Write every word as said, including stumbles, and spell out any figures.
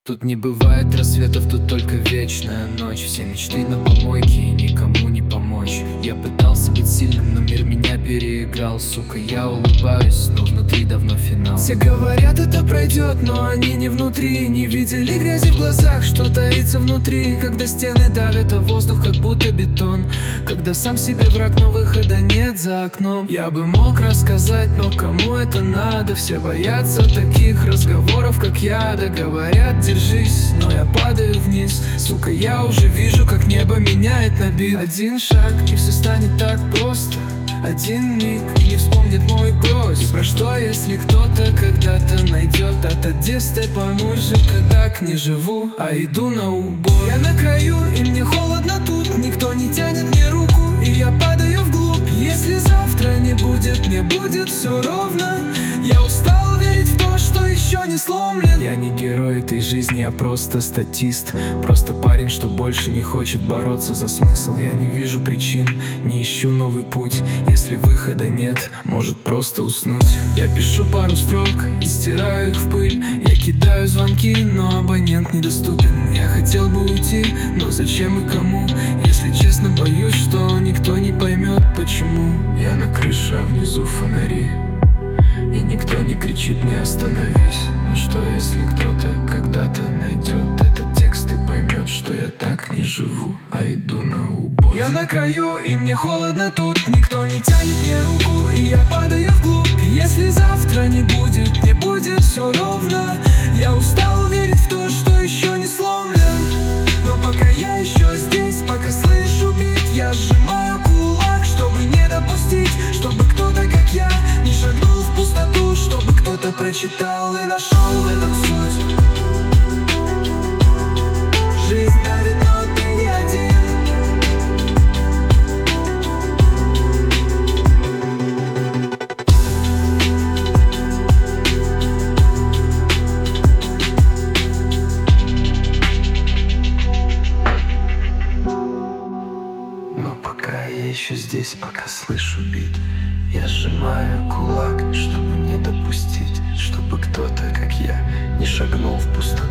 Тут не бывает рассветов, тут только вечная ночь. Все мечты на помойке и никому не помочь. Я пытался быть сильным, но мир меня переиграл. Сука, я улыбаюсь, но внутри давно финал. Все говорят, это пройдет, но они не внутри. Не видели грязи в глазах, что таится внутри. Когда стены давят, а воздух как будто бетон. Когда сам себе враг, но выхода нет за окном. Я бы мог рассказать, но кому это надо? Все боятся таких разговоров, как я. Да говорят, держись, но я падаю вниз. Сука, я уже вижу, как небо меняет на бит. Один шаг, и все станет так просто. Один миг, и не вспомнит мой гость. И про что, если кто-то когда-то найдет этот детство, пойму же, когда так не живу, а иду на убой. Я на краю, и мне холодно тут. Никто не тянет мне руку, и я падаю вглубь. Если завтра не будет, мне будет все ровно. Я устал верить в то, что еще не сломлен. Я не герой этой жизни, я просто статист. Просто парень, что больше не хочет бороться за смысл. Я не вижу причин, не ищу новый путь. Если выхода нет, может просто уснуть. Я пишу пару строк и стираю их в пыль. Я кидаю звонки, но абонент недоступен. Я хотел бы уйти, но зачем и кому? Если честно, боюсь, что никто не поймет, почему. Я на крыше, а внизу фонари, и никто не кричит мне остановись. Но что если кто-то когда-то найдет этот текст и поймет, что я так не живу, а иду на убой. Я на краю, и мне холодно тут. Никто не тянет мне руку, и я падаю вглубь. Если завтра не будет, не будет все ровно. Я устал верить в то, что еще не сломлен. Но пока я еще здесь, пока слышу бит, я сжимаю кулак, чтобы не допустить, чтобы кто-то, как я, не шагнул в пустоту, чтобы кто-то прочитал и нашел в этом суть. Жизнь давит, но ты не один. Но пока я еще здесь, пока слышу бит, я сжимаю кулак, чтобы не допустить, чтобы кто-то, как я, не шагнул в пустоту.